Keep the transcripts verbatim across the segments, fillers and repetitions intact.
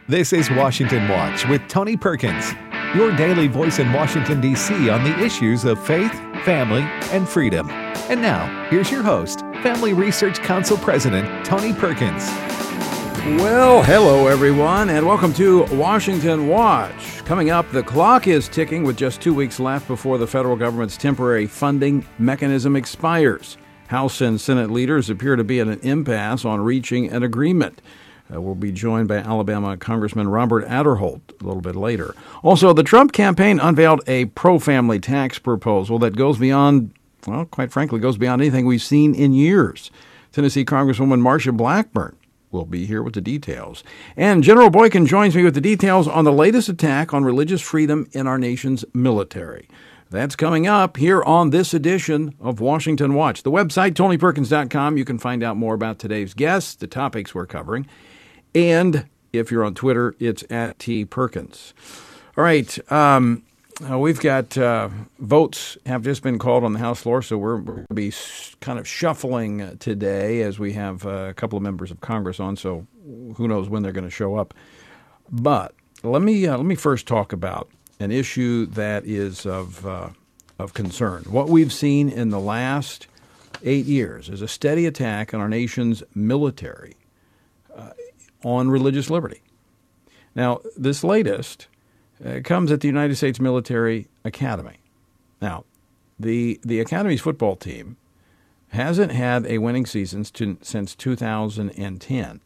This is Washington Watch with Tony Perkins, your daily voice in Washington, D C on the issues of faith, family, and freedom. And now, here's your host, Family Research Council President Tony Perkins. Well, hello everyone, and welcome to Washington Watch. Coming up, the clock is ticking with just two weeks left before the federal government's temporary funding mechanism expires. House and Senate leaders appear to be at an impasse on reaching an agreement. Uh, we'll be joined by Alabama Congressman Robert Aderholt a little bit later. Also, the Trump campaign unveiled a pro-family tax proposal that goes beyond, well, quite frankly, goes beyond anything we've seen in years. Tennessee Congresswoman Marsha Blackburn will be here with the details. And General Boykin joins me with the details on the latest attack on religious freedom in our nation's military. That's coming up here on this edition of Washington Watch. The website, tony perkins dot com. You can find out more about today's guests, the topics we're covering. And if you're on Twitter, it's at T Perkins. All right. Um, uh, we've got uh, votes have just been called on the House floor, so we're, we're going to be kind of shuffling today as we have uh, a couple of members of Congress on, so who knows when they're going to show up. But let me uh, let me first talk about an issue that is of uh, of concern. What we've seen in the last eight years is a steady attack on our nation's military uh, on religious liberty. Now, this latest uh, comes at the United States Military Academy. Now, the the Academy's football team hasn't had a winning season to, since two thousand ten.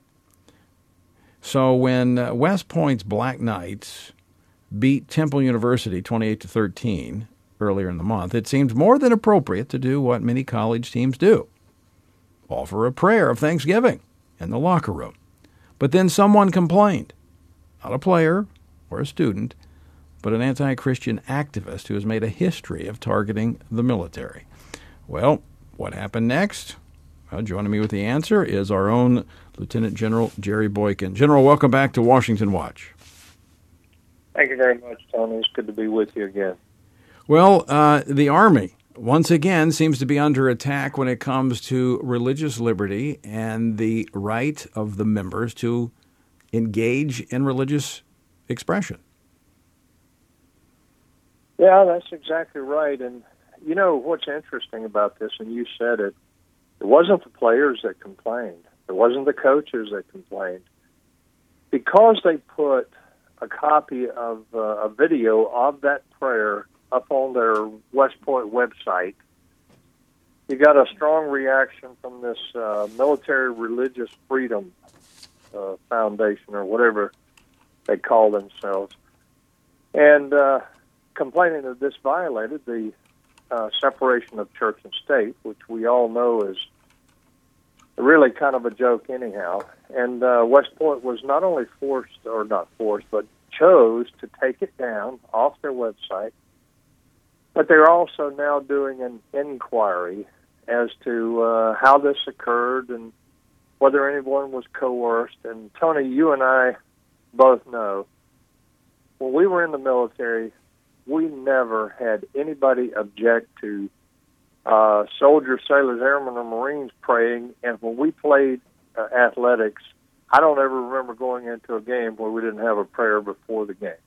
So when uh, West Point's Black Knights beat Temple University twenty-eight to thirteen earlier in the month, it seemed more than appropriate to do what many college teams do: offer a prayer of thanksgiving in the locker room. But then someone complained, not a player or a student, but an anti-Christian activist who has made a history of targeting the military. Well, what happened next? Well, joining me with the answer is our own Lieutenant General Jerry Boykin. General, welcome back to Washington Watch. Thank you very much, Tony. It's good to be with you again. Well, uh, the Army, once again, seems to be under attack when it comes to religious liberty and the right of the members to engage in religious expression. Yeah, that's exactly right. And, you know, what's interesting about this, and you said it, it wasn't the players that complained. It wasn't the coaches that complained. Because they put a copy of uh, a video of that prayer up on their West Point website, you got a strong reaction from this uh, Military Religious Freedom uh, Foundation, or whatever they call themselves, and uh, complaining that this violated the uh, separation of church and state, which we all know is really kind of a joke anyhow. And uh, West Point was not only forced, or not forced, but chose to take it down off their website. But they're also now doing an inquiry as to uh, how this occurred and whether anyone was coerced. And Tony, you and I both know, when we were in the military, we never had anybody object to uh, soldiers, sailors, airmen, or Marines praying. And when we played uh, athletics, I don't ever remember going into a game where we didn't have a prayer before the game.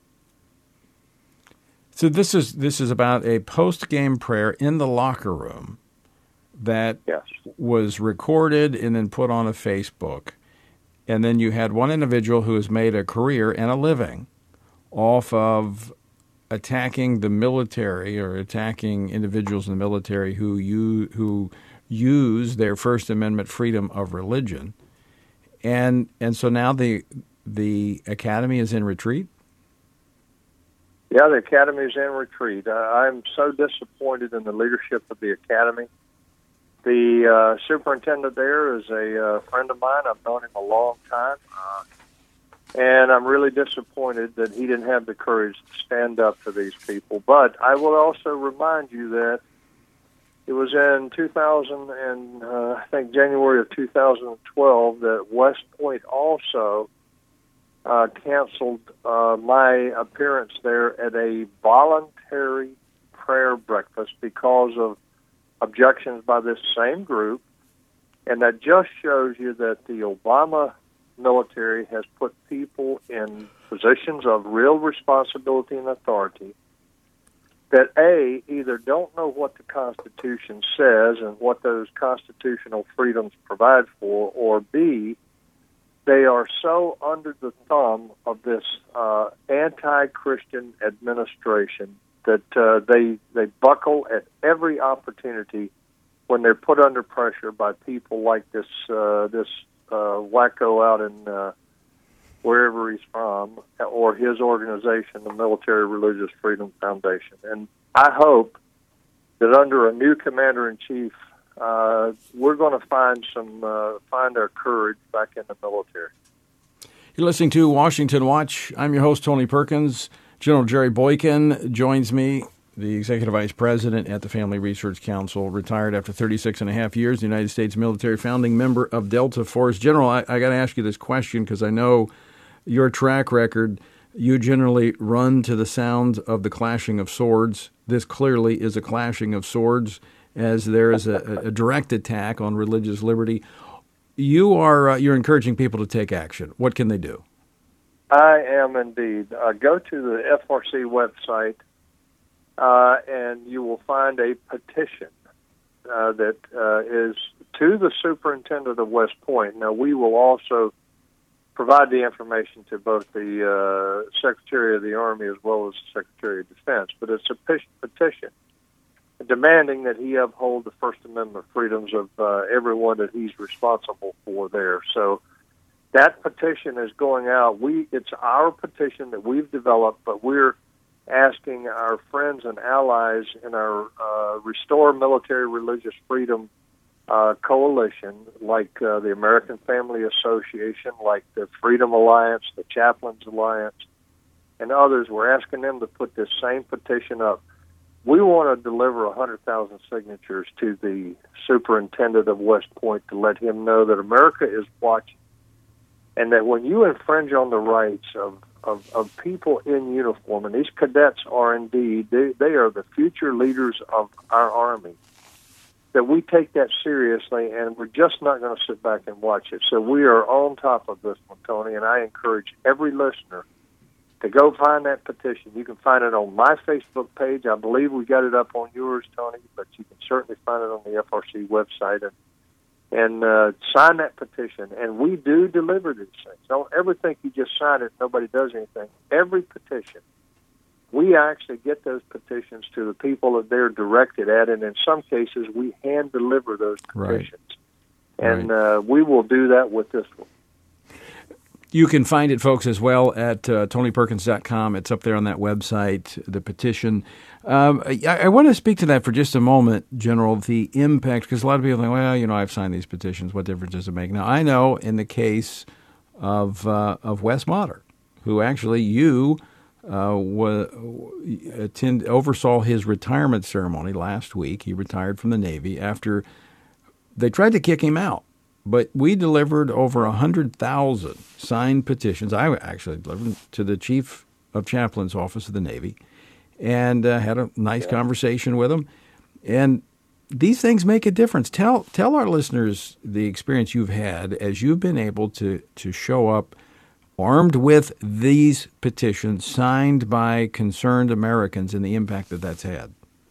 So this is this is about a post-game prayer in the locker room that yes. was recorded and then put on a Facebook. And then you had one individual who has made a career and a living off of attacking the military or attacking individuals in the military who you who use their First Amendment freedom of religion. And and so now the the academy is in retreat? Yeah, the academy is in retreat. Uh, I'm so disappointed in the leadership of the academy. The uh, superintendent there is a uh, friend of mine. I've known him a long time. Uh, and I'm really disappointed that he didn't have the courage to stand up to these people. But I will also remind you that it was in two thousand and uh, I think January of two thousand twelve that West Point also uh, canceled uh, my appearance there at a voluntary prayer breakfast because of objections by this same group. And that just shows you that the Obama military has put people in positions of real responsibility and authority that, A, either don't know what the Constitution says and what those constitutional freedoms provide for, or B, they are so under the thumb of this uh, anti-Christian administration that uh, they they buckle at every opportunity when they're put under pressure by people like this uh, this uh, wacko out in uh, wherever he's from, or his organization, the Military Religious Freedom Foundation. And I hope that under a new commander-in-chief, uh, we're going to find some uh, find our courage back in the military. You're listening to Washington Watch. I'm your host, Tony Perkins. General Jerry Boykin joins me, the Executive Vice President at the Family Research Council, retired after thirty-six and a half years, the United States military, founding member of Delta Force. General, I, I got to ask you this question because I know your track record. You generally run to the sound of the clashing of swords. This clearly is a clashing of swords, as there is a, a direct attack on religious liberty. You are uh, you're encouraging people to take action. What can they do? I am indeed. Uh, go to the F R C website, uh, and you will find a petition uh, that uh, is to the superintendent of West Point. Now, we will also provide the information to both the uh, Secretary of the Army as well as the Secretary of Defense, but it's a petition demanding that he uphold the First Amendment freedoms of uh, everyone that he's responsible for there. So that petition is going out. We It's our petition that we've developed, but we're asking our friends and allies in our uh, Restore Military Religious Freedom uh, Coalition, like uh, the American Family Association, like the Freedom Alliance, the Chaplains Alliance, and others. We're asking them to put this same petition up. We want to deliver one hundred thousand signatures to the superintendent of West Point to let him know that America is watching, and that when you infringe on the rights of, of, of people in uniform, and these cadets are indeed, they, they are the future leaders of our Army, that we take that seriously, and we're just not going to sit back and watch it. So we are on top of this one, Tony, and I encourage every listener to go find that petition. You can find it on my Facebook page. I believe we got it up on yours, Tony, but you can certainly find it on the F R C website. And and uh, sign that petition. And we do deliver these things. Don't ever think you just sign it and nobody does anything. Every petition, we actually get those petitions to the people that they're directed at, and in some cases, we hand-deliver those petitions. Right. And right. Uh, we will do that with this one. You can find it, folks, as well at uh, tony perkins dot com. It's up there on that website, the petition. Um, I, I want to speak to that for just a moment, General, the impact, because a lot of people think, well, you know, I've signed these petitions. What difference does it make? Now, I know in the case of uh, of Wes Motter, who actually you uh, w- attend, oversaw his retirement ceremony last week. He retired from the Navy after they tried to kick him out. But we delivered over one hundred thousand signed petitions. I actually delivered to the Chief of Chaplain's Office of the Navy and uh, had a nice yeah. conversation with him. And these things make a difference. Tell tell our listeners the experience you've had as you've been able to, to show up armed with these petitions signed by concerned Americans and the impact that that's had.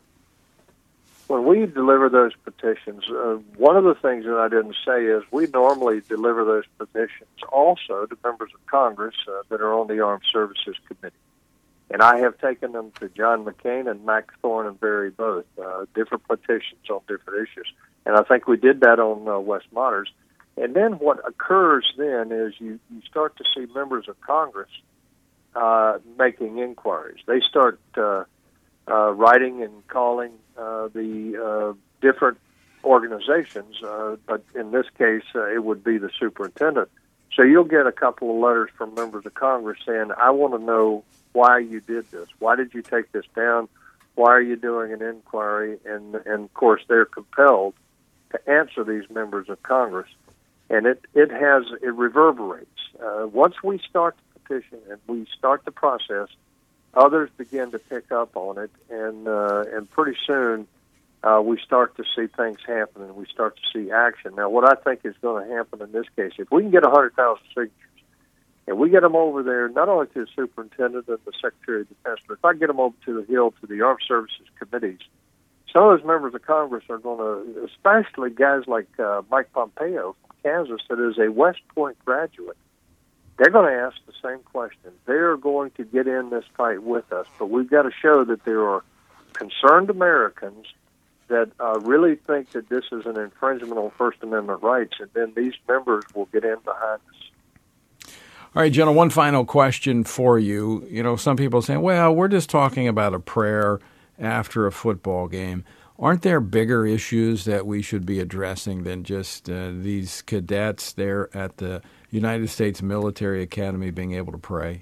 When we deliver those petitions, uh, one of the things that I didn't say is we normally deliver those petitions also to members of Congress uh, that are on the Armed Services Committee. And I have taken them to John McCain and Mac Thorne and Barry both, uh, different petitions on different issues. And I think we did that on uh, Wes Motter's. And then what occurs then is you, you start to see members of Congress uh, making inquiries. They start uh, uh, writing and calling Uh, the uh, different organizations, uh, but in this case, uh, it would be the superintendent. So you'll get a couple of letters from members of Congress saying, I want to know why you did this. Why did you take this down? Why are you doing an inquiry? And, and of course, they're compelled to answer these members of Congress. And it, it has, it reverberates. Uh, once we start the petition and we start the process, others begin to pick up on it, and uh, and pretty soon uh, we start to see things happen and we start to see action. Now, what I think is going to happen in this case, if we can get one hundred thousand signatures, and we get them over there, not only to the superintendent and the Secretary of Defense, but if I get them over to the Hill, to the Armed Services Committees, some of those members of Congress are going to, especially guys like uh, Mike Pompeo from Kansas, that is a West Point graduate, they're going to ask the same question. They're going to get in this fight with us, but we've got to show that there are concerned Americans that uh, really think that this is an infringement on First Amendment rights, and then these members will get in behind us. All right, General, one final question for you. You know, some people say, well, we're just talking about a prayer after a football game. Aren't there bigger issues that we should be addressing than just uh, these cadets there at the United States Military Academy being able to pray?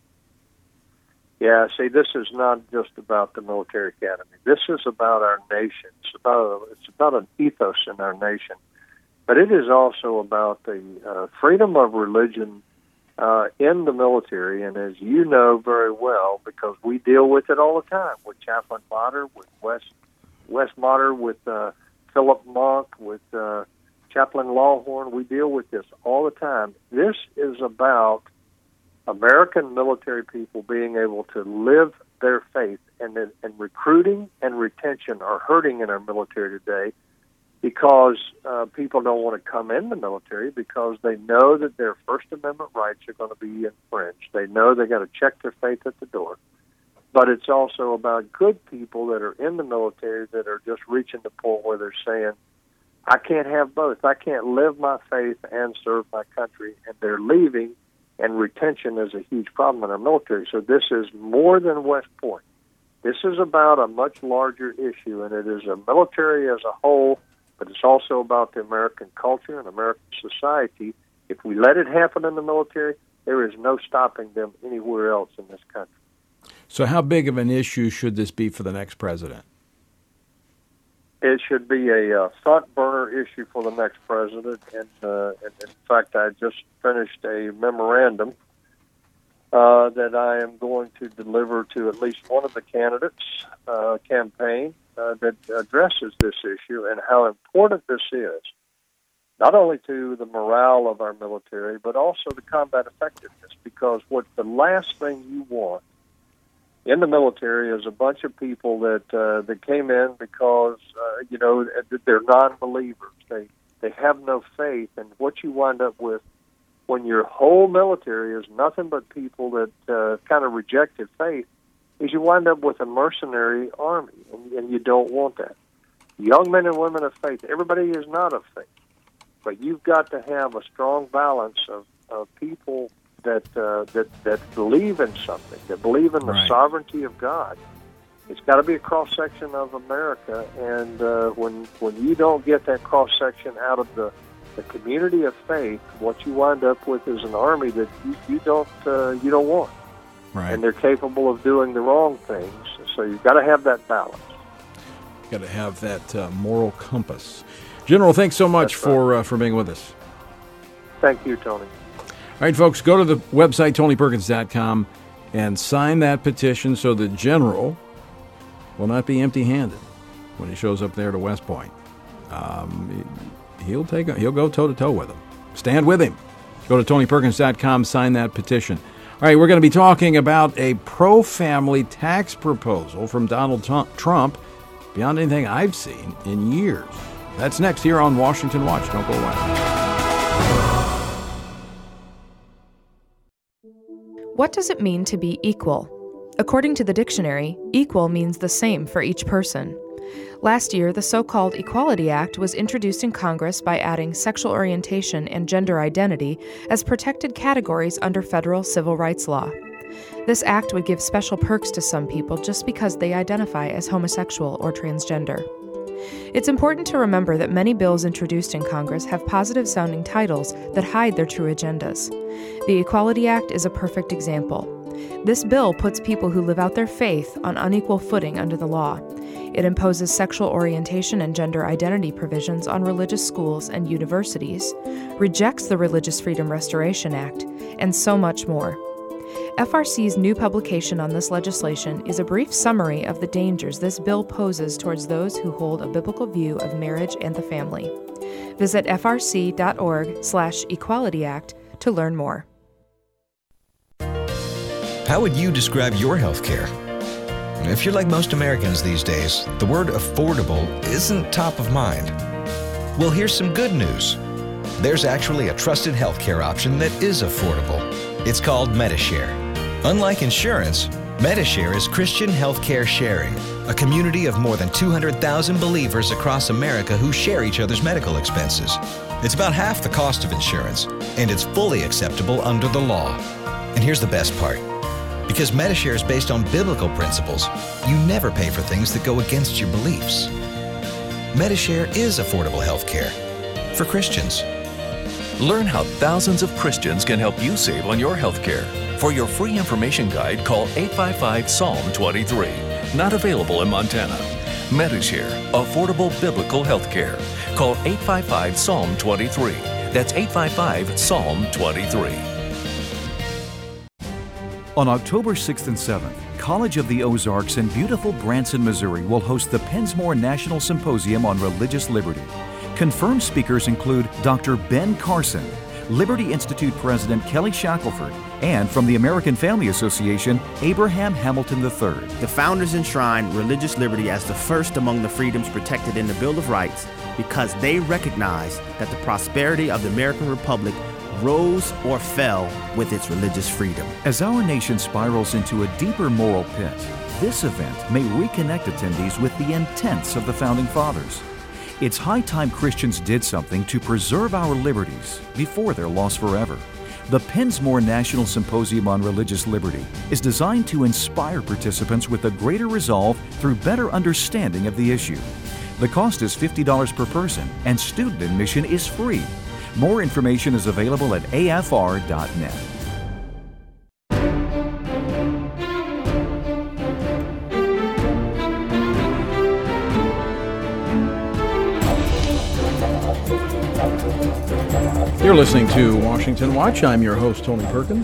Yeah, see, this is not just about the military academy. This is about our nation. It's about, it's about an ethos in our nation. But it is also about the uh, freedom of religion uh, in the military. And as you know very well, because we deal with it all the time, with Chaplain Motter, with Wes, Wes Motter, with uh, Philip Monk, with uh, Chaplain Lawhorn, we deal with this all the time. This is about American military people being able to live their faith, and, and recruiting and retention are hurting in our military today because uh, people don't want to come in the military because they know that their First Amendment rights are going to be infringed. They know they got to check their faith at the door. But it's also about good people that are in the military that are just reaching the point where they're saying, I can't have both. I can't live my faith and serve my country, and they're leaving. And retention is a huge problem in our military. So this is more than West Point. This is about a much larger issue, and it is a military as a whole, but it's also about the American culture and American society. If we let it happen in the military, there is no stopping them anywhere else in this country. So how big of an issue should this be for the next president? It should be a uh, front-burner issue for the next president. And, uh, and in fact, I just finished a memorandum uh, that I am going to deliver to at least one of the candidates' uh, campaign uh, that addresses this issue and how important this is, not only to the morale of our military, but also the combat effectiveness. Because what the last thing you want in the military is a bunch of people that uh, that came in because uh, you know they're non-believers. They they have no faith, and what you wind up with when your whole military is nothing but people that uh, kind of rejected faith is you wind up with a mercenary army, and, and you don't want that. Young men and women of faith. Everybody is not of faith, but you've got to have a strong balance of, of people that uh, that that believe in something, that believe in the right. sovereignty of God. It's got to be a cross section of America, and uh, when when you don't get that cross section out of the, the community of faith, what you wind up with is an army that you, you don't uh, you don't want, right. and they're capable of doing the wrong things. So you've got to have that balance. You've got to have that uh, moral compass. General, thanks so much That's for right. uh, for being with us. Thank you, Tony. All right, folks, go to the website, Tony Perkins dot com, and sign that petition so the General will not be empty-handed when he shows up there to West Point. Um, he'll take a, he'll go toe-to-toe with him. Stand with him. Go to Tony Perkins dot com, sign that petition. All right, we're going to be talking about a pro-family tax proposal from Donald Trump beyond anything I've seen in years. That's next here on Washington Watch. Don't go away. What does it mean to be equal? According to the dictionary, equal means the same for each person. Last year, the so-called Equality Act was introduced in Congress by adding sexual orientation and gender identity as protected categories under federal civil rights law. This act would give special perks to some people just because they identify as homosexual or transgender. It's important to remember that many bills introduced in Congress have positive-sounding titles that hide their true agendas. The Equality Act is a perfect example. This bill puts people who live out their faith on unequal footing under the law. It imposes sexual orientation and gender identity provisions on religious schools and universities, rejects the Religious Freedom Restoration Act, and so much more. F R C's new publication on this legislation is a brief summary of the dangers this bill poses towards those who hold a biblical view of marriage and the family. Visit f r c dot org slash equality act to learn more. How would you describe your health care? If you're like most Americans these days, the word affordable isn't top of mind. Well, here's some good news. There's actually a trusted healthcare option that is affordable. It's called Medi-Share. Unlike insurance, Medi-Share is Christian healthcare sharing, a community of more than two hundred thousand believers across America who share each other's medical expenses. It's about half the cost of insurance, and it's fully acceptable under the law. And here's the best part. Because Medi-Share is based on biblical principles, you never pay for things that go against your beliefs. Medi-Share is affordable health care for Christians. Learn how thousands of Christians can help you save on your health care. For your free information guide, call eight five five, S A L M twenty-three. Not available in Montana. Medi-Share, affordable biblical health care. Call eight five five, S A L M twenty-three. That's eight five five, S A L M twenty-three. On October sixth and seventh, College of the Ozarks in beautiful Branson, Missouri will host the Pensmore National Symposium on Religious Liberty. Confirmed speakers include Doctor Ben Carson, Liberty Institute President Kelly Shackelford, and from the American Family Association, Abraham Hamilton the third. The founders enshrined religious liberty as the first among the freedoms protected in the Bill of Rights because they recognized that the prosperity of the American Republic rose or fell with its religious freedom. As our nation spirals into a deeper moral pit, this event may reconnect attendees with the intents of the Founding Fathers. It's high time Christians did something to preserve our liberties before they're lost forever. The Pensmore National Symposium on Religious Liberty is designed to inspire participants with a greater resolve through better understanding of the issue. The cost is fifty dollars per person, and student admission is free. More information is available at a f r dot net. You're listening to Washington Watch. I'm your host, Tony Perkins.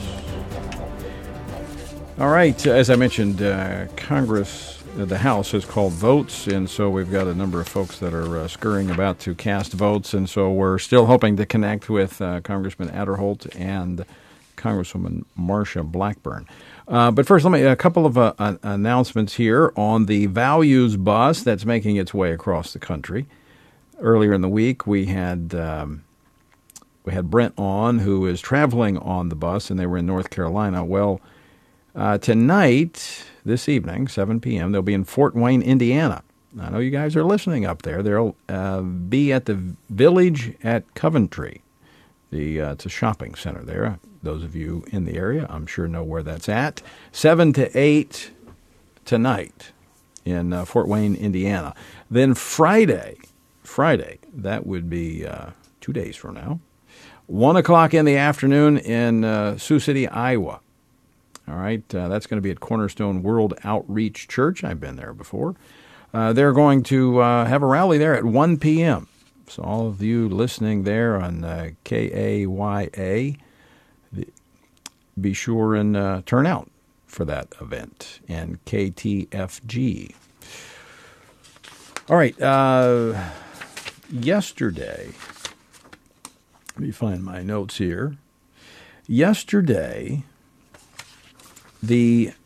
All right, as I mentioned, uh, Congress, uh, the House has called votes, and so we've got a number of folks that are uh, scurrying about to cast votes, and so we're still hoping to connect with uh, Congressman Aderholt and Congresswoman Marsha Blackburn. Uh, but first, let me a couple of uh, uh, announcements here on the Values Bus that's making its way across the country. Earlier in the week, we had um, we had Brent on, who is traveling on the bus, and they were in North Carolina. Well, uh, tonight, this evening, seven p.m., they'll be in Fort Wayne, Indiana. I know you guys are listening up there. They'll uh, be at the Village at Coventry. The uh, it's a shopping center there. Those of you in the area, I'm sure, know where that's at. seven to eight tonight in uh, Fort Wayne, Indiana. Then Friday, Friday, that would be uh, two days from now, one o'clock in the afternoon in uh, Sioux City, Iowa. All right, uh, that's going to be at Cornerstone World Outreach Church. I've been there before. Uh, they're going to uh, have a rally there at one p.m. So all of you listening there on uh, K A Y A, be sure and uh, turn out for that event, and K T F G. All right, uh, yesterday, let me find my notes here. Yesterday, the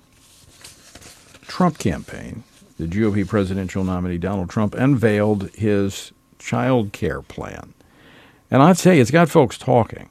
Trump campaign, the G O P presidential nominee Donald Trump, unveiled his child care plan. And I'd say it's got folks talking.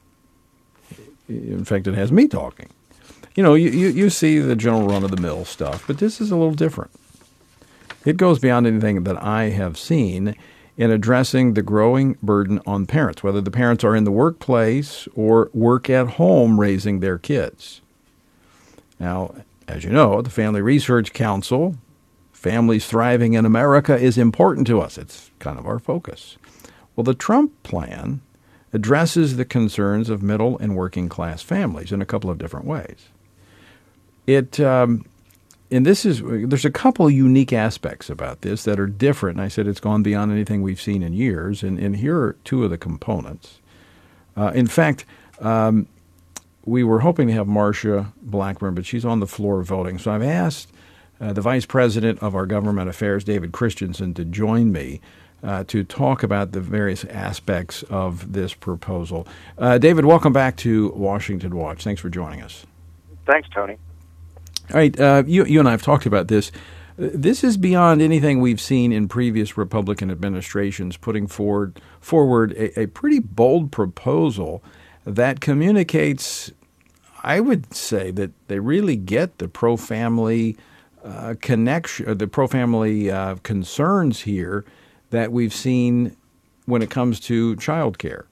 In fact, it has me talking. You know, you, you, you see the general run-of-the-mill stuff, but this is a little different. It goes beyond anything that I have seen in addressing the growing burden on parents, whether the parents are in the workplace or work at home raising their kids. Now, as you know, the Family Research Council, Families Thriving in America, is important to us. It's kind of our focus. Well, the Trump plan addresses the concerns of middle and working class families in a couple of different ways. It, um, and this is, there's a couple of unique aspects about this that are different. And I said it's gone beyond anything we've seen in years. And, and here are two of the components. Uh, in fact, um, we were hoping to have Marcia Blackburn, but she's on the floor voting. So I've asked uh, the Vice President of our Government Affairs, David Christensen, to join me uh, to talk about the various aspects of this proposal. Uh, David, welcome back to Washington Watch. Thanks for joining us. Thanks, Tony. All right, uh, you, you and I have talked about this. This is beyond anything we've seen in previous Republican administrations, putting forward forward a, a pretty bold proposal that communicates, I would say, that they really get the pro-family uh, connection, the pro-family uh, concerns here that we've seen when it comes to child care.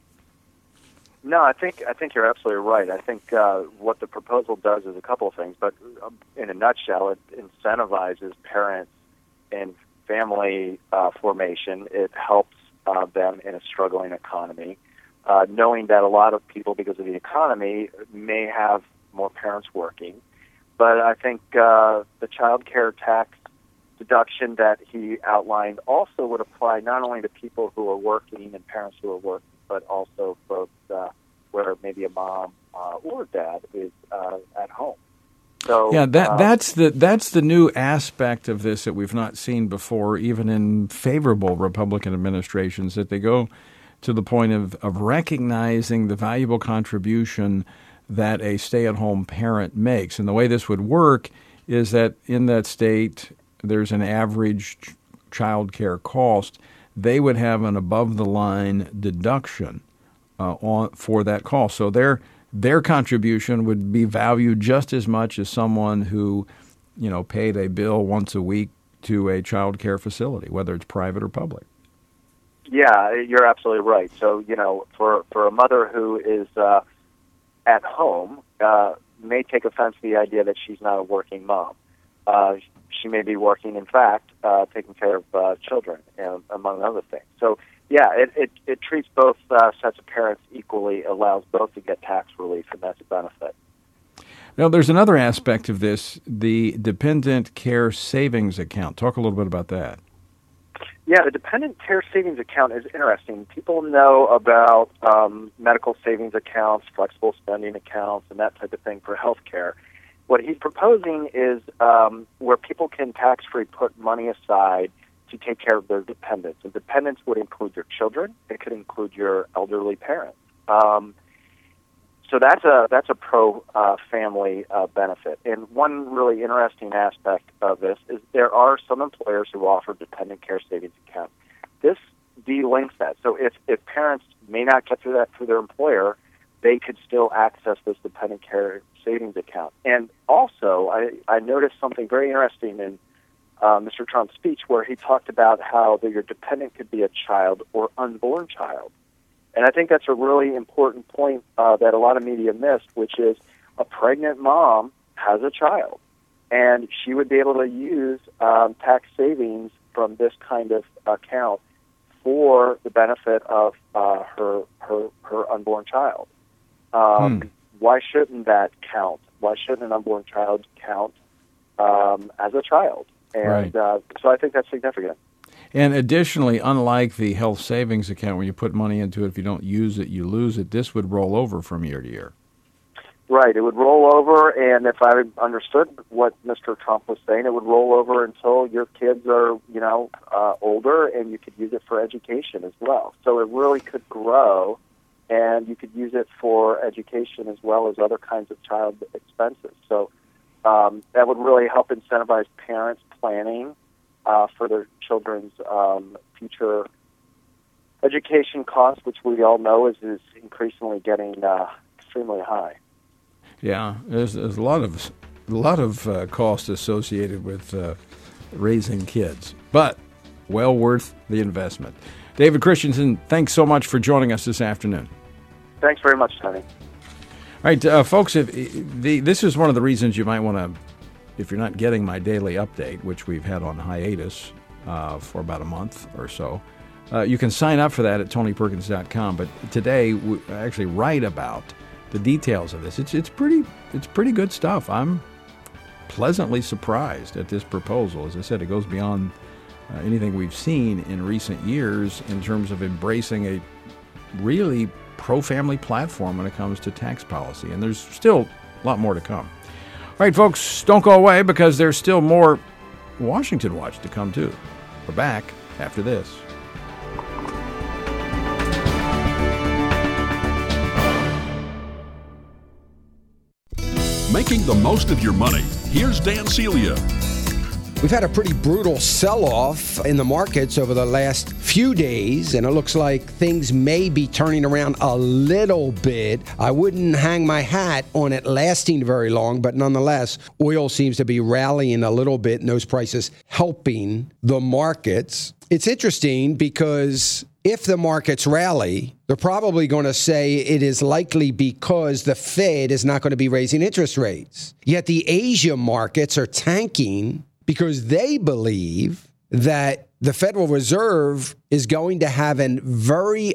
No, I think I think you're absolutely right. I think uh, what the proposal does is a couple of things, but in a nutshell, it incentivizes parents in family uh, formation. It helps uh, them in a struggling economy, uh, knowing that a lot of people, because of the economy, may have more parents working. But I think uh, the child care tax deduction that he outlined also would apply not only to people who are working and parents who are working, but also folks uh, where maybe a mom uh, or dad is uh, at home. So yeah, that um, that's the that's the new aspect of this that we've not seen before, even in favorable Republican administrations, that they go to the point of, of recognizing the valuable contribution that a stay-at-home parent makes. And the way this would work is that in that state, there's an average ch- child care cost. They would have an above-the-line deduction uh, on for that cost. So their their contribution would be valued just as much as someone who, you know, paid a bill once a week to a child care facility, whether it's private or public. Yeah, you're absolutely right. So, you know, for, for a mother who is uh, at home, uh, may take offense to the idea that she's not a working mom. Uh, she may be working, in fact, uh, taking care of uh, children, uh, among other things. So, yeah, it, it, it treats both uh, sets of parents equally, allows both to get tax relief, and that's a benefit. Now, there's another aspect of this, the Dependent Care Savings Account. Talk a little bit about that. Yeah, the Dependent Care Savings Account is interesting. People know about um, medical savings accounts, flexible spending accounts, and that type of thing for health care. What he's proposing is um, where people can tax-free put money aside to take care of their dependents. And dependents would include your children. It could include your elderly parents. Um, so that's a that's a pro-family uh, uh, benefit. And one really interesting aspect of this is there are some employers who offer dependent care savings accounts. This delinks that. So if, if parents may not get through that through their employer, they could still access this dependent care savings account. And also, I, I noticed something very interesting in uh, Mister Trump's speech where he talked about how the, your dependent could be a child or unborn child. And I think that's a really important point uh, that a lot of media missed, which is a pregnant mom has a child, and she would be able to use um, tax savings from this kind of account for the benefit of uh, her, her her unborn child. Um, hmm. Why shouldn't that count? Why shouldn't an unborn child count um, as a child? And right. uh, so I think that's significant. And additionally, unlike the health savings account where you put money into it, if you don't use it, you lose it, this would roll over from year to year. Right. It would roll over, and if I understood what Mister Trump was saying, it would roll over until your kids are, you know, uh, older, and you could use it for education as well. So it really could grow, and you could use it for education as well as other kinds of child expenses. So um, that would really help incentivize parents planning uh, for their children's um, future education costs, which we all know is, is increasingly getting uh, extremely high. Yeah, there's, there's a lot of a lot of uh, cost associated with uh, raising kids, but well worth the investment. David Christensen, thanks so much for joining us this afternoon. Thanks very much, Tony. All right, uh, folks, if the this is one of the reasons you might want to, if you're not getting my daily update, which we've had on hiatus uh, for about a month or so, uh, you can sign up for that at tony perkins dot com. But today, we actually write about the details of this. It's it's pretty it's pretty good stuff. I'm pleasantly surprised at this proposal. As I said, it goes beyond uh, anything we've seen in recent years in terms of embracing a really pro-family platform when it comes to tax policy. And there's still a lot more to come. All right, folks, don't go away because there's still more Washington Watch to come, too. We're back after this. Making the most of your money. Here's Dan Celia. We've had a pretty brutal sell-off in the markets over the last few days, and it looks like things may be turning around a little bit. I wouldn't hang my hat on it lasting very long, but nonetheless, oil seems to be rallying a little bit, and those prices helping the markets. It's interesting because if the markets rally, they're probably going to say it is likely because the Fed is not going to be raising interest rates. Yet the Asia markets are tanking because they believe that the Federal Reserve is going to have a very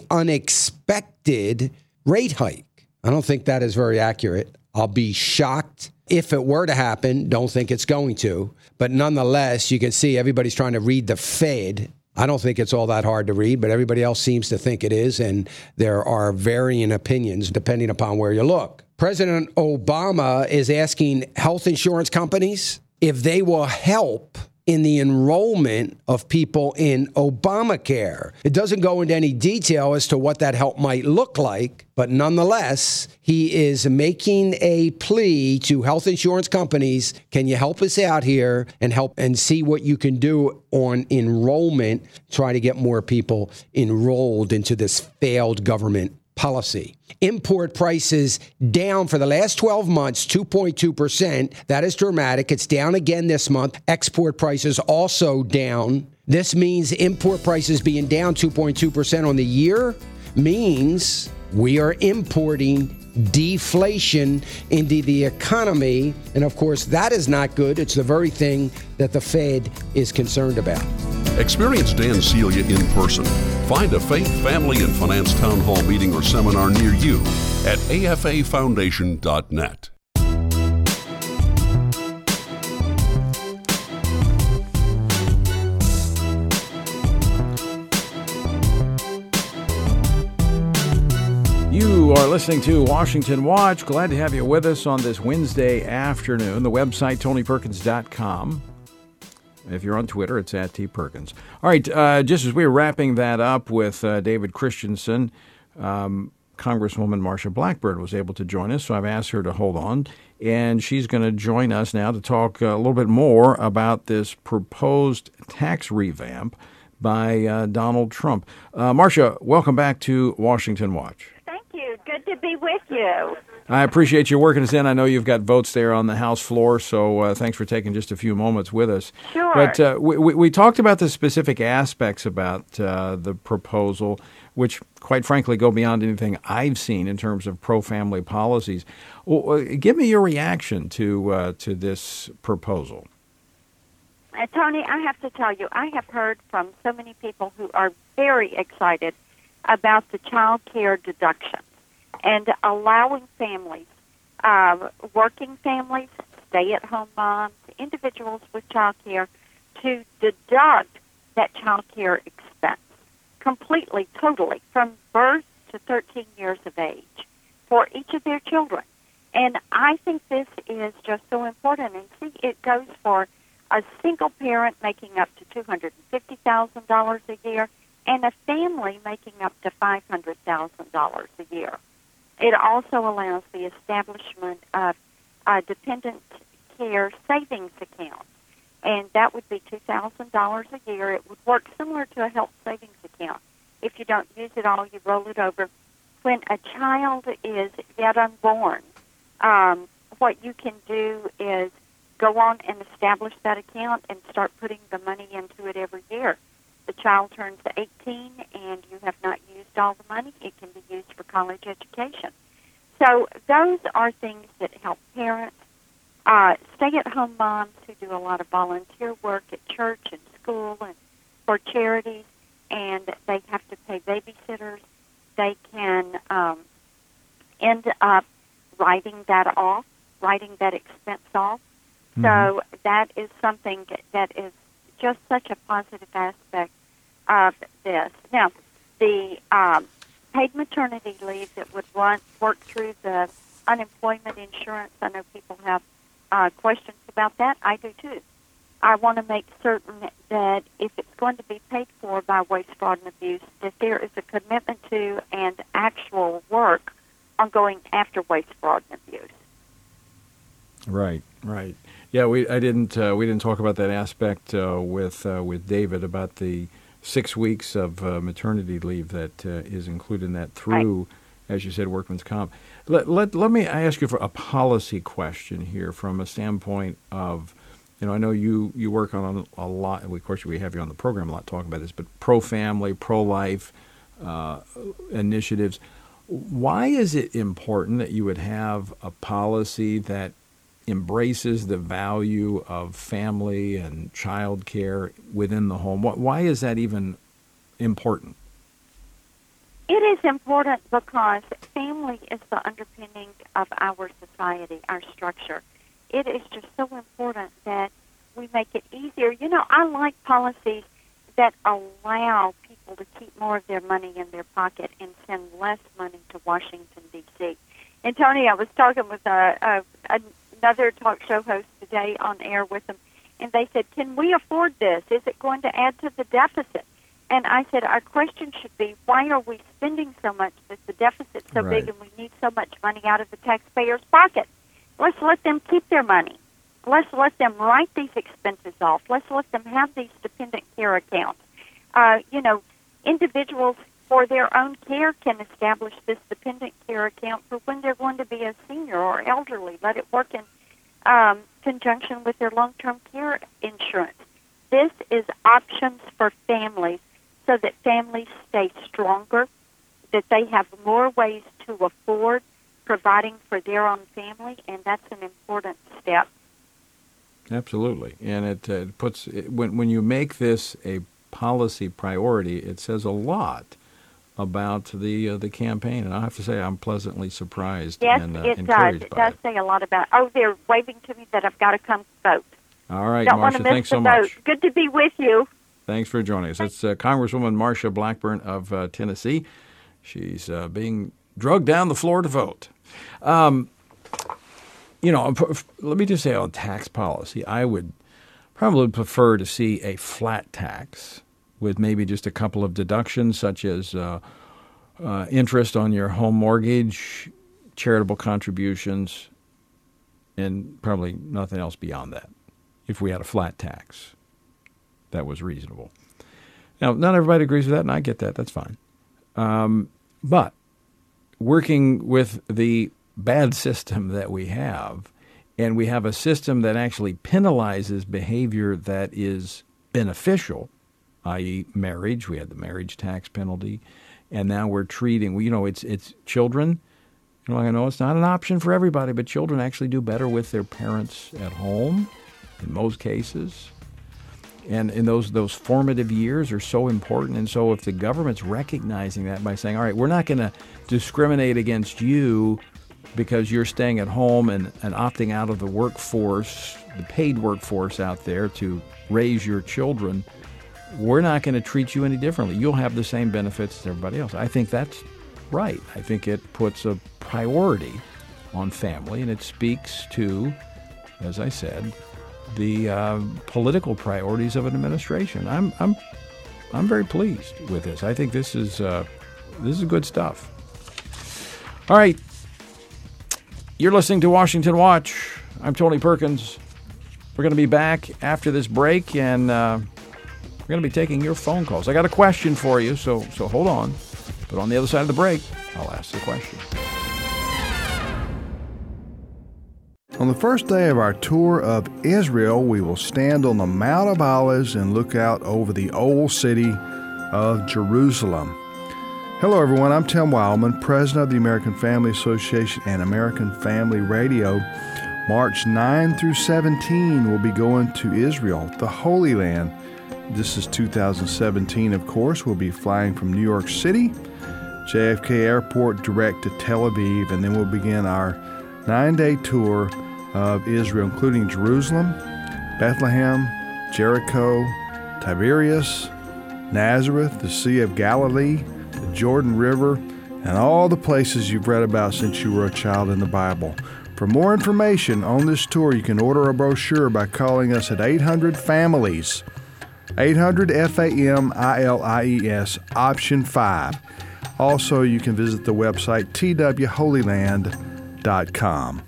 unexpected rate hike. I don't think that is very accurate. I'll be shocked if it were to happen. Don't think it's going to. But nonetheless, you can see everybody's trying to read the Fed. I don't think it's all that hard to read, but everybody else seems to think it is. And there are varying opinions depending upon where you look. President Obama is asking health insurance companies if they will help in the enrollment of people in Obamacare. It doesn't go into any detail as to what that help might look like, but nonetheless, he is making a plea to health insurance companies. Can you help us out here and help and see what you can do on enrollment, try to get more people enrolled into this failed government policy. Import prices down for the last twelve months, two point two percent. That is dramatic. It's down again this month. Export prices also down. This means import prices being down two point two percent on the year means we are importing deflation into the economy. And of course, that is not good. It's the very thing that the Fed is concerned about. Experience Dan Celia in person. Find a faith, family, and finance town hall meeting or seminar near you at A F A foundation dot net. You are listening to Washington Watch. Glad to have you with us on this Wednesday afternoon. The website, tony perkins dot com. If you're on Twitter, it's at T Perkins. All right, uh, just as we were wrapping that up with uh, David Christensen, um, Congresswoman Marsha Blackburn was able to join us, so I've asked her to hold on, and she's going to join us now to talk a little bit more about this proposed tax revamp by uh, Donald Trump. Uh, Marsha, welcome back to Washington Watch. Thank you. Good to be with you. I appreciate you working us in. I know you've got votes there on the House floor, so uh, thanks for taking just a few moments with us. Sure. But uh, we, we, we talked about the specific aspects about uh, the proposal, which, quite frankly, go beyond anything I've seen in terms of pro-family policies. Well, give me your reaction to uh, to this proposal. Uh, Tony, I have to tell you, I have heard from so many people who are very excited about the child care deduction and allowing families, uh, working families, stay-at-home moms, individuals with child care, to deduct that child care expense completely, totally, from birth to thirteen years of age for each of their children. And I think this is just so important. And see, it goes for a single parent making up to two hundred fifty thousand dollars a year and a family making up to five hundred thousand dollars a year. It also allows the establishment of a dependent care savings account, and that would be two thousand dollars a year. It would work similar to a health savings account. If you don't use it all, you roll it over. When a child is yet unborn, um, what you can do is go on and establish that account and start putting the money into it every year. The child turns eighteen and you have not used all the money, it can be used for college education. So those are things that help parents, uh, stay-at-home moms who do a lot of volunteer work at church and school and for charities, and they have to pay babysitters. They can um, end up writing that off, writing that expense off. Mm-hmm. So that is something that is just such a positive aspect of this. Now, the um, paid maternity leave that would run, work through the unemployment insurance. I know people have uh, questions about that. I do too. I want to make certain that if it's going to be paid for by waste, fraud, and abuse, that there is a commitment to and actual work on going after waste, fraud, and abuse. Right, right. Yeah, we I didn't uh, we didn't talk about that aspect uh, with uh, with David about the six weeks of uh, maternity leave that uh, is included in that through, right. as you said, workman's comp. Let, let let me ask you for a policy question here from a standpoint of, you know, I know you, you work on a lot. Of course, we have you on the program a lot talking about this, but pro-family, pro-life uh, initiatives. Why is it important that you would have a policy that embraces the value of family and child care within the home? Why is that even important? It is important because family is the underpinning of our society, our structure. It is just so important that we make it easier. You know, I like policies that allow people to keep more of their money in their pocket and send less money to Washington, D C And, Tony, I was talking with a, a, another talk show host today on air with them, and they said, can we afford this? Is it going to add to the deficit? And I said, our question should be, why are we spending so much that the deficit's so right. big and we need so much money out of the taxpayer's pocket? Let's let them keep their money. Let's let them write these expenses off. Let's let them have these dependent care accounts. Uh, you know, individuals for their own care can establish this dependent care account for when they're going to be a senior or elderly. Let it work in um, conjunction with their long-term care insurance. This is options for families so that families stay stronger, that they have more ways to afford providing for their own family, and that's an important step. Absolutely, and it, uh, it puts it, when when you make this a policy priority, it says a lot about the uh, the campaign, and I have to say I'm pleasantly surprised yes, and uh, it encouraged does. It by does it. say a lot about. Oh, they're waving to me that I've got to come vote. All right, Don't Marcia, want to miss thanks the so vote. much. Good to be with you. Thanks for joining us. It's uh, Congresswoman Marsha Blackburn of uh, Tennessee. She's uh, being drugged down the floor to vote. Um, you know, let me just say on tax policy, I would probably prefer to see a flat tax with maybe just a couple of deductions, such as uh, uh, interest on your home mortgage, charitable contributions, and probably nothing else beyond that, if we had a flat tax that was reasonable. Now, not everybody agrees with that, and I get that. That's fine. Um, but working with the bad system that we have, and we have a system that actually penalizes behavior that is beneficial, that is marriage. We had the marriage tax penalty, and now we're treating, you know, it's it's children. You know, I know it's not an option for everybody, but children actually do better with their parents at home in most cases. And in those those formative years are so important. And so if the government's recognizing that by saying, all right, we're not going to discriminate against you because you're staying at home and, and opting out of the workforce, the paid workforce out there to raise your children, we're not going to treat you any differently. You'll have the same benefits as everybody else. I think that's right. I think it puts a priority on family, and it speaks to, as I said, the uh, political priorities of an administration. I'm I'm I'm very pleased with this. I think this is uh, this is good stuff. All right, you're listening to Washington Watch. I'm Tony Perkins. We're going to be back after this break, and uh, we're going to be taking your phone calls. I got a question for you, so so hold on. But on the other side of the break, I'll ask the question. On the first day of our tour of Israel, we will stand on the Mount of Olives and look out over the old city of Jerusalem. Hello, everyone. I'm Tim Wildman, president of the American Family Association and American Family Radio. March ninth through seventeenth, we'll be going to Israel, the Holy Land. This is two thousand seventeen, of course. We'll be flying from New York City, J F K Airport, direct to Tel Aviv, and then we'll begin our nine-day tour of Israel, including Jerusalem, Bethlehem, Jericho, Tiberias, Nazareth, the Sea of Galilee, the Jordan River, and all the places you've read about since you were a child in the Bible. For more information on this tour, you can order a brochure by calling us at eight hundred families, eight hundred F A M I L I E S, option five. Also, you can visit the website T W holy land dot com.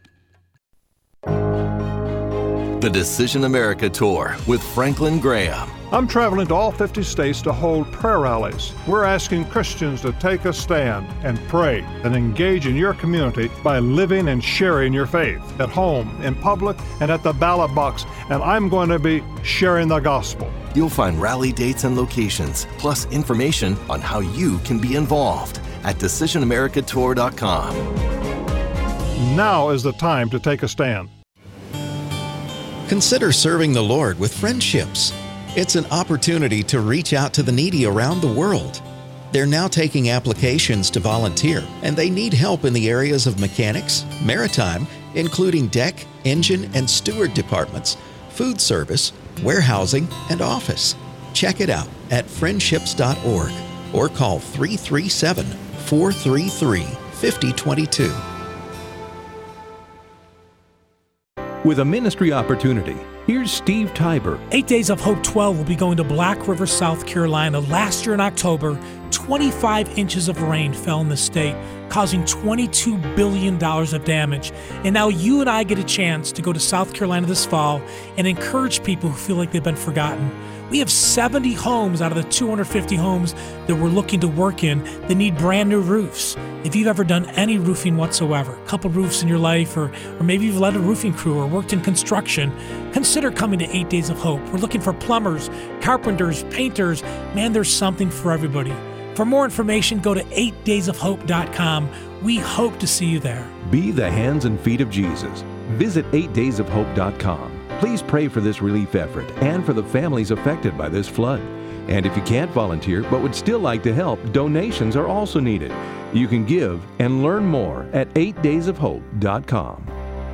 The Decision America Tour with Franklin Graham. I'm traveling to all fifty states to hold prayer rallies. We're asking Christians to take a stand and pray and engage in your community by living and sharing your faith at home, in public, and at the ballot box. And I'm going to be sharing the gospel. You'll find rally dates and locations, plus information on how you can be involved at decision america tour dot com. Now is the time to take a stand. Consider serving the Lord with Friendships. It's an opportunity to reach out to the needy around the world. They're now taking applications to volunteer, and they need help in the areas of mechanics, maritime, including deck, engine, and steward departments, food service, warehousing, and office. Check it out at friendships dot org or call three three seven, four three three, five zero two two. With a ministry opportunity, here's Steve Tiber. Eight Days of Hope twelve will be going to Black River, South Carolina. Last year in October, twenty-five inches of rain fell in the state, causing twenty-two billion dollars of damage. And now you and I get a chance to go to South Carolina this fall and encourage people who feel like they've been forgotten. We have seventy homes out of the two hundred fifty homes that we're looking to work in that need brand new roofs. If you've ever done any roofing whatsoever, a couple roofs in your life, or, or maybe you've led a roofing crew or worked in construction, consider coming to Eight Days of Hope. We're looking for plumbers, carpenters, painters. Man, there's something for everybody. For more information, go to eight days of hope dot com. We hope to see you there. Be the hands and feet of Jesus. Visit eight days of hope dot com. Please pray for this relief effort and for the families affected by this flood. And if you can't volunteer but would still like to help, donations are also needed. You can give and learn more at eight days of hope dot com.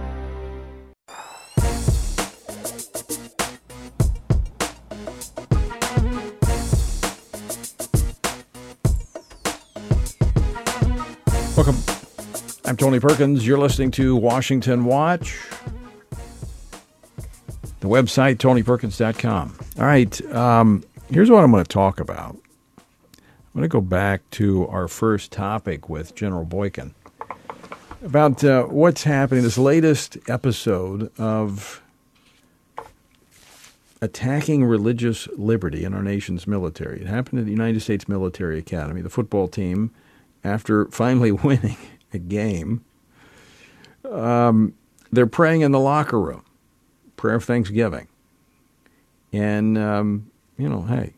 Welcome. I'm Tony Perkins. You're listening to Washington Watch. The website, tony perkins dot com. All right, um, here's what I'm going to talk about. I'm going to go back to our first topic with General Boykin about uh, what's happening, this latest episode of attacking religious liberty in our nation's military. It happened at the United States Military Academy. The football team, after finally winning a game, um, they're praying in the locker room. Prayer of Thanksgiving. And, um, you know, hey,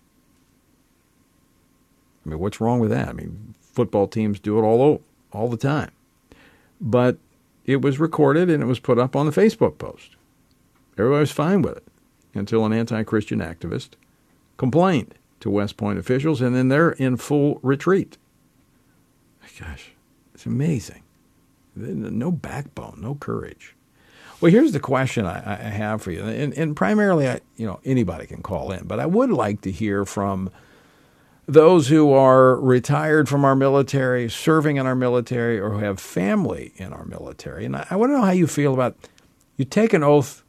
I mean, what's wrong with that? I mean, football teams do it all all the time. But it was recorded and it was put up on the Facebook post. Everybody was fine with it until an anti-Christian activist complained to West Point officials, and then they're in full retreat. Gosh, it's amazing. No backbone, no courage. Well, here's the question I, I have for you, and, and primarily, I, you know, anybody can call in, but I would like to hear from those who are retired from our military, serving in our military, or who have family in our military. And I, I want to know how you feel about, you take an oath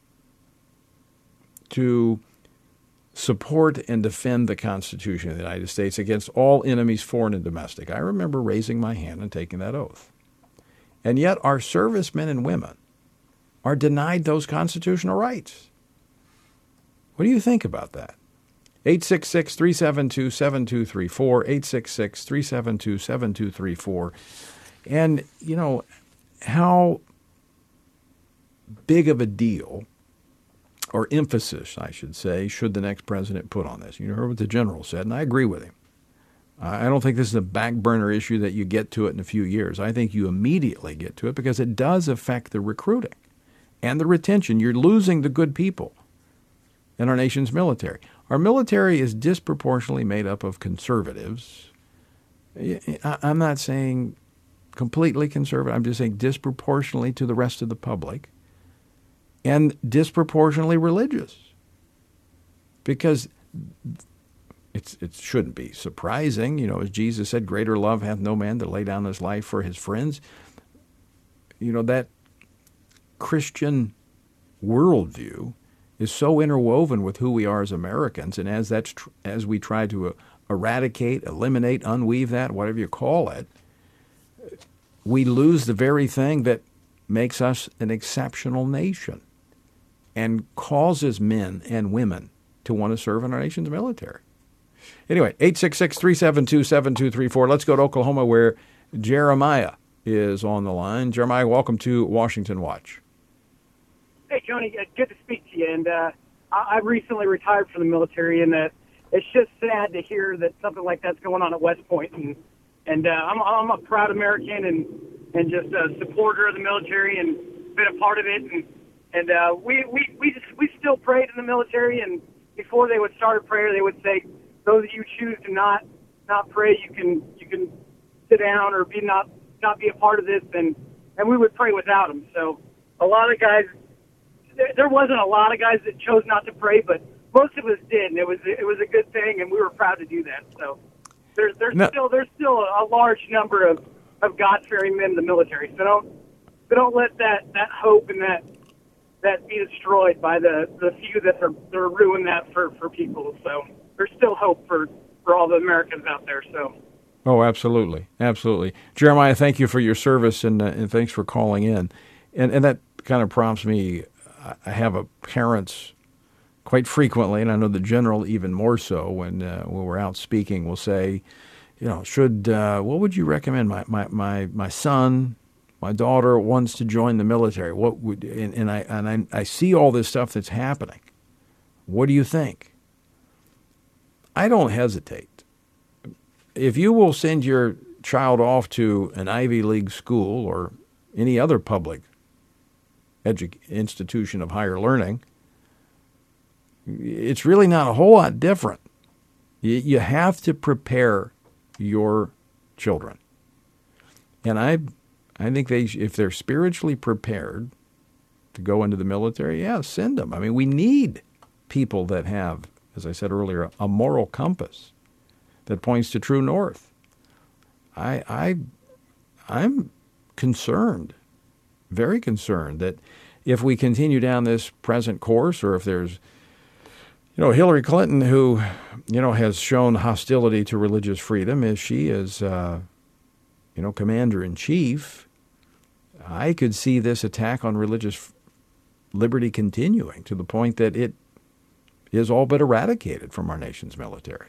to support and defend the Constitution of the United States against all enemies, foreign and domestic. I remember raising my hand and taking that oath. And yet our servicemen and women are denied those constitutional rights. What do you think about that? eight six six, three seven two, seven two three four, eight six six, three seven two, seven two three four. And, you know, how big of a deal, or emphasis, I should say, should the next president put on this? You heard what the general said, and I agree with him. I don't think this is a back burner issue that you get to it in a few years. I think you immediately get to it because it does affect the recruiting and the retention. You're losing the good people in our nation's military. Our military is disproportionately made up of conservatives. I'm not saying completely conservative. I'm just saying disproportionately to the rest of the public, and disproportionately religious. Because it's it shouldn't be surprising. You know, as Jesus said, greater love hath no man to lay down his life for his friends. You know, that Christian worldview is so interwoven with who we are as Americans, and as that's tr- as we try to uh, eradicate, eliminate, unweave that, whatever you call it, we lose the very thing that makes us an exceptional nation and causes men and women to want to serve in our nation's military. Anyway, eight six six, three seven two, seven two three four. Let's go to Oklahoma, where Jeremiah is on the line. Jeremiah, welcome to Washington Watch. Hey, Tony, good to speak to you. And uh, I recently retired from the military, and uh, it's just sad to hear that something like that's going on at West Point. And, and uh, I'm, I'm a proud American and, and just a supporter of the military and been a part of it. And, and uh, we, we, we, just, we still prayed in the military, and before they would start a prayer, they would say, those of you choose to not not pray, you can you can sit down or be not not be a part of this, and and we would pray without them. So a lot of guys, there, there wasn't a lot of guys that chose not to pray, but most of us did, and it was it was a good thing, and we were proud to do that. So there's there's no. still there's still a large number of, of God-fearing men in the military. So don't so don't let that, that hope and that that be destroyed by the, the few that are that are ruining that for, for people. So there's still hope for, for all the Americans out there. So. Oh, absolutely, absolutely, Jeremiah. Thank you for your service, and uh, and thanks for calling in. And and that kind of prompts me. I have a parents quite frequently, and I know the general even more so when uh, when we're out speaking, will say, you know, should uh, what would you recommend? My my my my son, my daughter wants to join the military. What would and, and I and I, I see all this stuff that's happening. What do you think? I don't hesitate. If you will send your child off to an Ivy League school or any other public edu- institution of higher learning, it's really not a whole lot different. You, you have to prepare your children. And I I think they, if they're spiritually prepared to go into the military, yeah, send them. I mean, we need people that have, as I said earlier, a moral compass that points to true north. I, I, I'm concerned, very concerned, that if we continue down this present course, or if there's, you know, Hillary Clinton, who, you know, has shown hostility to religious freedom, as she is, uh, you know, commander-in-chief, I could see this attack on religious liberty continuing to the point that it is all but eradicated from our nation's military.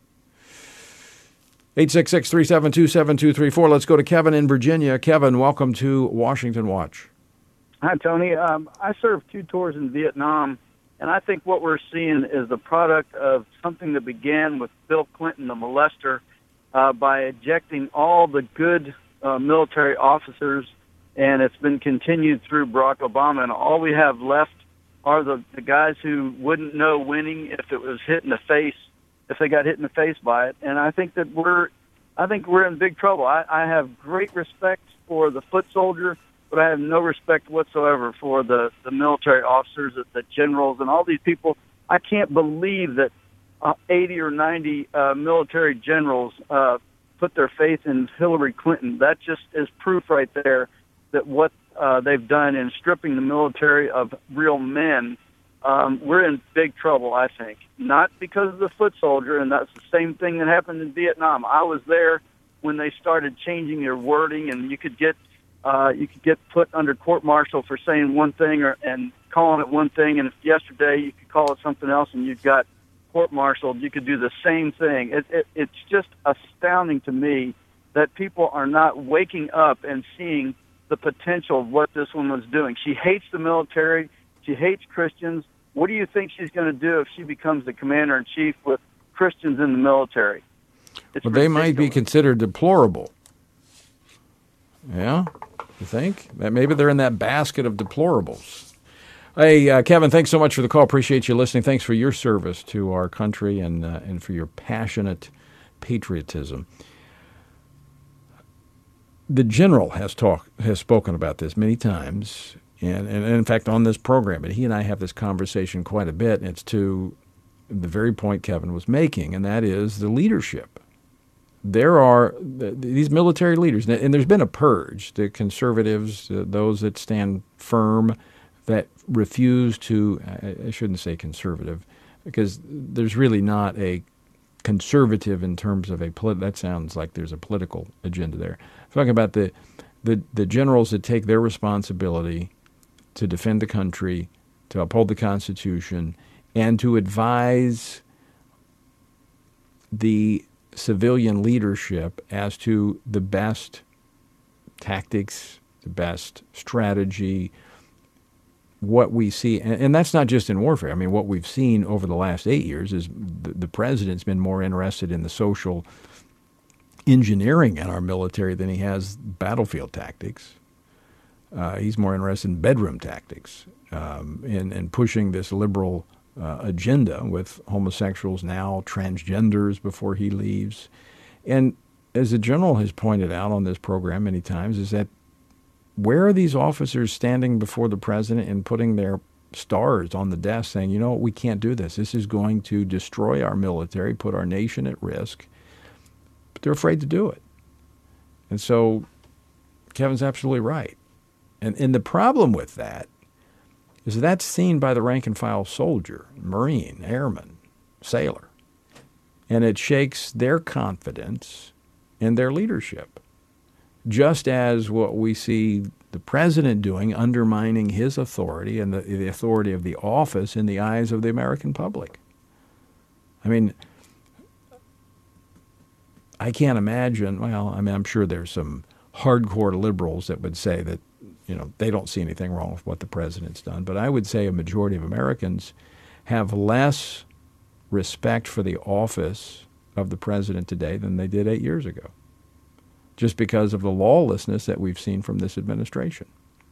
eight six six, three seven two, seven two three four. Let's go to Kevin in Virginia. Kevin, welcome to Washington Watch. Hi, Tony. Um, I served two tours in Vietnam, and I think what we're seeing is the product of something that began with Bill Clinton, the molester, uh, by ejecting all the good uh, military officers, and it's been continued through Barack Obama, and all we have left are the, the guys who wouldn't know winning if it was hit in the face, if they got hit in the face by it. And I think that we're, I think we're in big trouble. I, I have great respect for the foot soldier, but I have no respect whatsoever for the, the military officers, the, the generals, and all these people. I can't believe that uh, eighty or ninety uh, military generals uh, put their faith in Hillary Clinton. That just is proof right there that what uh, they've done in stripping the military of real men, um, we're in big trouble, I think. Not because of the foot soldier, and that's the same thing that happened in Vietnam. I was there when they started changing their wording, and you could get uh, you could get put under court-martial for saying one thing or and calling it one thing, and if yesterday you could call it something else and you got court-martialed, you could do the same thing. It, it, it's just astounding to me that people are not waking up and seeing the potential of what this woman was doing. She hates the military. She hates Christians. What do you think she's going to do if she becomes the commander-in-chief with Christians in the military? It's well, they ridiculous. might be considered deplorable. Yeah, you think? Maybe they're in that basket of deplorables. Hey, uh, Kevin, thanks so much for the call. Appreciate you listening. Thanks for your service to our country and uh, and for your passionate patriotism. The general has talked, has spoken about this many times, and, and, and in fact on this program, and he and I have this conversation quite a bit, and it's to the very point Kevin was making, and that is the leadership. There are these military leaders, and there's been a purge. The conservatives, uh, those that stand firm, that refuse to, I shouldn't say conservative, because there's really not a conservative in terms of a, polit- that sounds like there's a political agenda there. I'm talking about the, the, the generals that take their responsibility to defend the country, to uphold the Constitution, and to advise the civilian leadership as to the best tactics, the best strategy, what we see. And, and that's not just in warfare. I mean, what we've seen over the last eight years is the, the president's been more interested in the social engineering in our military than he has battlefield tactics. Uh, he's more interested in bedroom tactics um, and, and pushing this liberal Uh, agenda with homosexuals now, transgenders before he leaves. And as the general has pointed out on this program many times, is that where are these officers standing before the president and putting their stars on the desk saying, you know what, we can't do this. This is going to destroy our military, put our nation at risk. But they're afraid to do it. And so Kevin's absolutely right. And, and the problem with that is that's seen by the rank-and-file soldier, Marine, airman, sailor, and it shakes their confidence in their leadership, just as what we see the president doing, undermining his authority and the, the authority of the office in the eyes of the American public. I mean, I can't imagine, well, I mean, I'm sure there's some hardcore liberals that would say that, you know, they don't see anything wrong with what the president's done. But I would say a majority of Americans have less respect for the office of the president today than they did eight years ago, just because of the lawlessness that we've seen from this administration.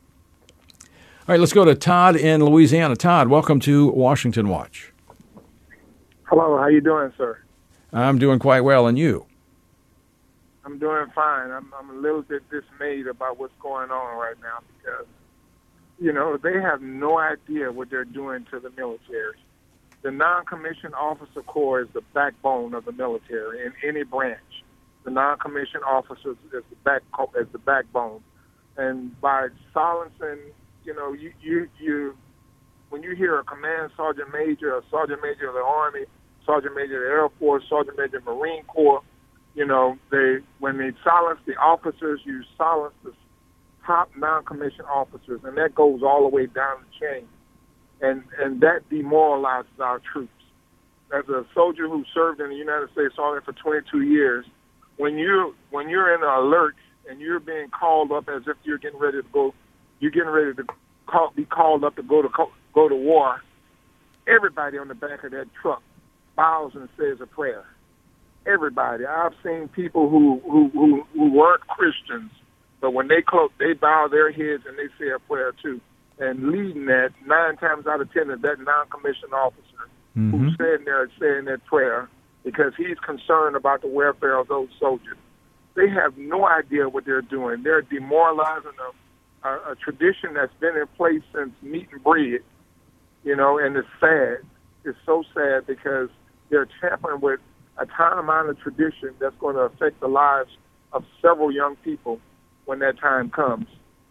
All right, let's go to Todd in Louisiana. Todd, welcome to Washington Watch. Hello, how you doing, sir? I'm doing quite well, and you? I'm doing fine. I'm, I'm a little bit dismayed about what's going on right now because, you know, they have no idea what they're doing to the military. The non-commissioned officer corps is the backbone of the military in any branch. The non-commissioned officers is the back is the backbone, and by silencing, you know, you you you when you hear a command sergeant major, a sergeant major of the Army, sergeant major of the Air Force, sergeant major of the Marine Corps. You know, they when they silence the officers, you silence the top non-commissioned officers, and that goes all the way down the chain, and and that demoralizes our troops. As a soldier who served in the United States Army for twenty-two years, when you when you're in an alert and you're being called up as if you're getting ready to go, you're getting ready to call, be called up to go to go to war. Everybody on the back of that truck bows and says a prayer. Everybody. I've seen people who, who, who, who weren't Christians, but when they close, they bow their heads and they say a prayer too. And leading that, nine times out of ten, is that non-commissioned officer mm-hmm. who's sitting there saying that prayer because he's concerned about the welfare of those soldiers. They have no idea what they're doing. They're demoralizing a, a, a tradition that's been in place since meat and bread, you know, and it's sad. It's so sad because they're tampering with a time-honored tradition that's going to affect the lives of several young people when that time comes.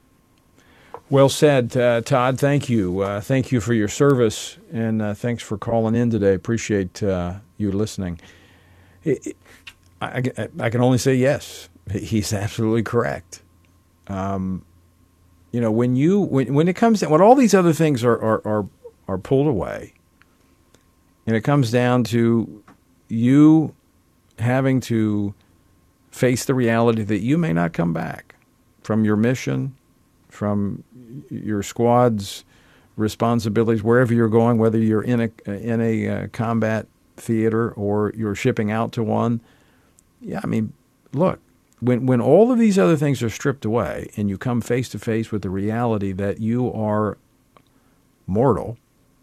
Well said, uh, Todd. Thank you. Uh, thank you for your service, and uh, thanks for calling in today. Appreciate uh, you listening. It, it, I, I can only say yes. He's absolutely correct. Um, you know, when you when when it comes down, when all these other things are are are, are pulled away, and it comes down to you having to face the reality that you may not come back from your mission, from your squad's responsibilities, wherever you're going, whether you're in a in a uh, combat theater or you're shipping out to one. Yeah, I mean, look, when when all of these other things are stripped away and you come face to face with the reality that you are mortal,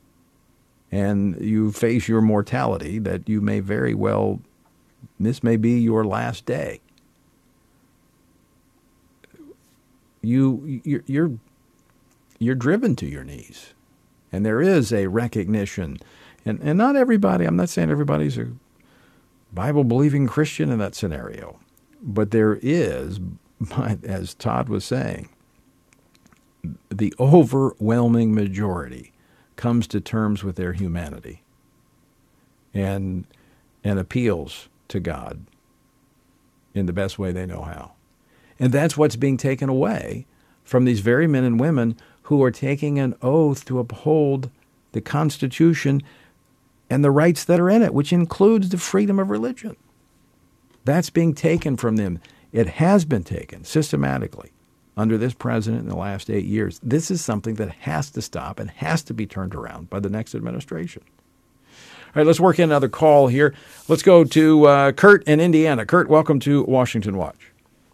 and you face your mortality, that you may very well, this may be your last day. You, you're, you're, you're driven to your knees. And there is a recognition And, and not everybody, I'm not saying everybody's a Bible-believing Christian in that scenario. But there is, as Todd was saying, the overwhelming majority comes to terms with their humanity and and appeals to God in the best way they know how. And that's what's being taken away from these very men and women who are taking an oath to uphold the Constitution and the rights that are in it, which includes the freedom of religion. That's being taken from them. It has been taken systematically under this president in the last eight years. This is something that has to stop and has to be turned around by the next administration. All right, let's work in another call here. Let's go to uh, Kurt in Indiana. Kurt, welcome to Washington Watch.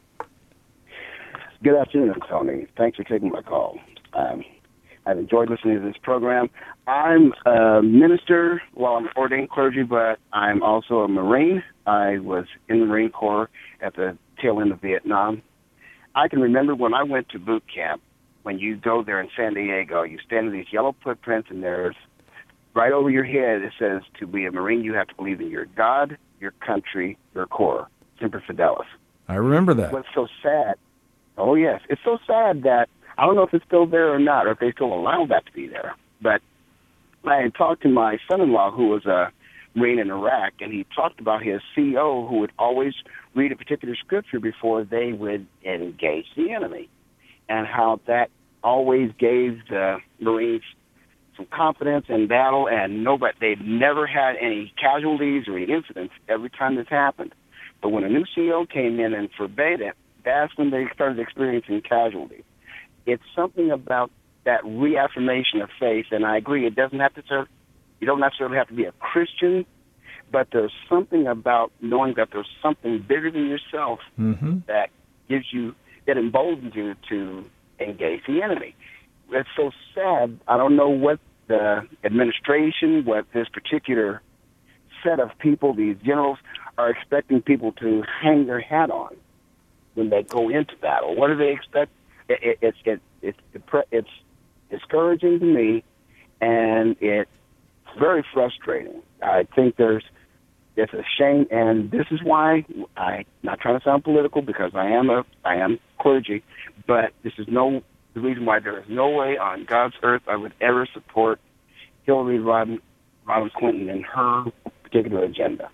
Good afternoon, Tony. Thanks for taking my call. Um, I've enjoyed listening to this program. I'm a minister, well, I'm ordained clergy, but I'm also a Marine. I was in the Marine Corps at the tail end of Vietnam. I can remember when I went to boot camp, when you go there in San Diego, you stand in these yellow footprints, and there's right over your head, it says, to be a Marine, you have to believe in your God, your country, your Corps, Semper Fidelis. I remember that. What's so sad, oh, yes, it's so sad that, I don't know if it's still there or not, or if they still allow that to be there, but I had talked to my son-in-law, who was a Marine in Iraq, and he talked about his C O who would always read a particular scripture before they would engage the enemy, and how that always gave the Marines some confidence in battle, and nobody, they've never had any casualties or any incidents every time this happened. But when a new C O came in and forbade it, that's when they started experiencing casualties. It's something about that reaffirmation of faith, and I agree, it doesn't have to serve, you don't necessarily have to be a Christian, but there's something about knowing that there's something bigger than yourself mm-hmm. that gives you, that emboldens you to engage the enemy. It's so sad. I don't know what the administration, what this particular set of people, these generals, are expecting people to hang their hat on when they go into battle. What do they expect? It, it, it, it, it, it's discouraging to me, and it's very frustrating. I think there's it's a shame, and this is why I'm not trying to sound political, because I am a I am clergy, but this is no the reason why there is no way on God's earth I would ever support Hillary Rodham, Rodham Clinton and her particular agenda.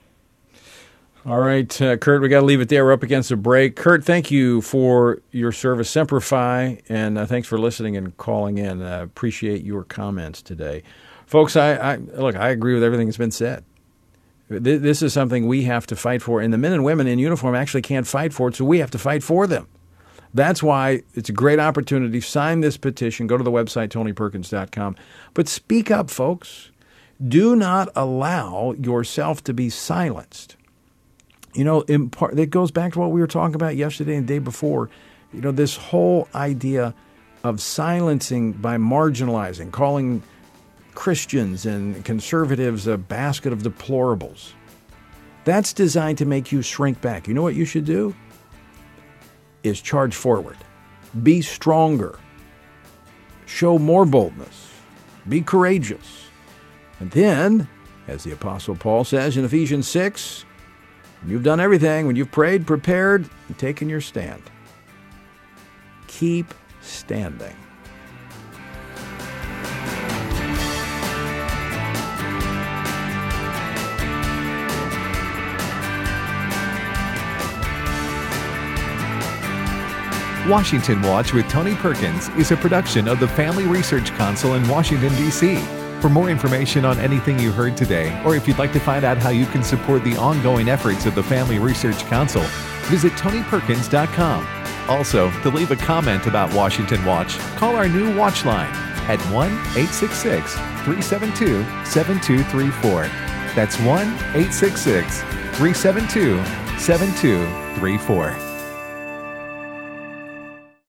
All right, uh, Kurt, we got to leave it there. We're up against a break. Kurt, thank you for your service, Semper Fi, and uh, thanks for listening and calling in. I uh, appreciate your comments today. Folks, I, I look, I agree with everything that's been said. Th- this is something we have to fight for, and the men and women in uniform actually can't fight for it, so we have to fight for them. That's why it's a great opportunity. Sign this petition. Go to the website, tony perkins dot com. But speak up, folks. Do not allow yourself to be silenced. You know, in part, that goes back to what we were talking about yesterday and the day before. You know, this whole idea of silencing by marginalizing, calling Christians and conservatives a basket of deplorables. That's designed to make you shrink back. You know what you should do? Is charge forward. Be stronger. Show more boldness. Be courageous. And then, as the Apostle Paul says in Ephesians six, when you've done everything, when you've prayed, prepared, and taken your stand, keep standing. Washington Watch with Tony Perkins is a production of the Family Research Council in Washington, D C For more information on anything you heard today, or if you'd like to find out how you can support the ongoing efforts of the Family Research Council, visit tony perkins dot com. Also, to leave a comment about Washington Watch, call our new Watch line at one eight six six, three seven two, seven two three four. That's one eight six six, three seven two, seven two three four.